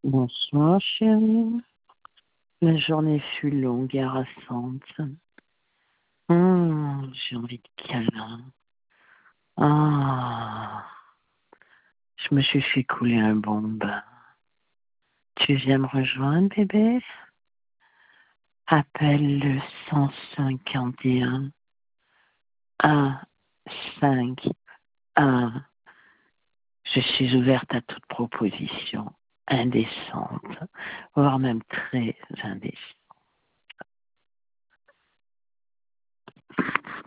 Bonsoir, chérie. La journée fut longue et harassante. J'ai envie de câlin. Ah, je me suis fait couler un bon bain. Tu viens me rejoindre, bébé? Appelle le 151 151. Je suis ouverte à toute proposition indécente, voire même très indécente.